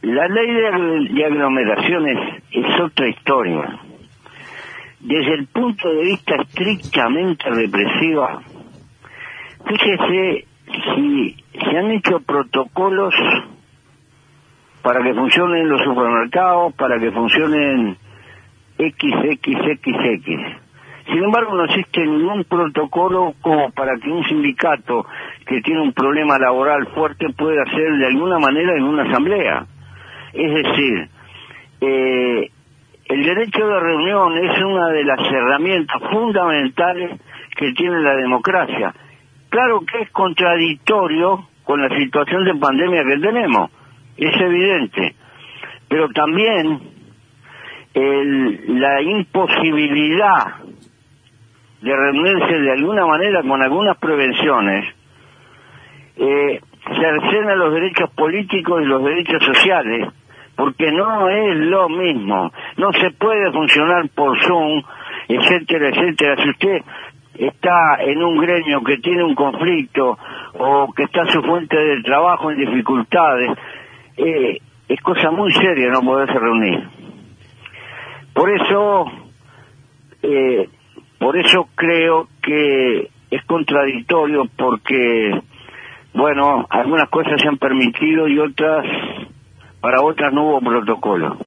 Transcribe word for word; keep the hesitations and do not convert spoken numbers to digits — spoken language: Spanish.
La ley de, de aglomeraciones es otra historia. Desde el punto de vista estrictamente represiva, fíjese si se han hecho protocolos para que funcionen los supermercados, para que funcionen equis equis equis equis. Sin embargo, no existe ningún protocolo como para que un sindicato que tiene un problema laboral fuerte pueda hacer de alguna manera en una asamblea. Es decir, eh, el derecho de reunión es una de las herramientas fundamentales que tiene la democracia. Claro que es contradictorio con la situación de pandemia que tenemos, es evidente, pero también el, la imposibilidad de reunirse de alguna manera con algunas prevenciones eh, cercena los derechos políticos y los derechos sociales, porque no es lo mismo, no se puede funcionar por Zoom, etcétera, etcétera. Si usted está en un gremio que tiene un conflicto o que está su fuente de trabajo en dificultades, eh, es cosa muy seria no poderse reunir. Por eso, eh, por eso creo que es contradictorio, porque, bueno, algunas cosas se han permitido y otras, para otras no hubo protocolo.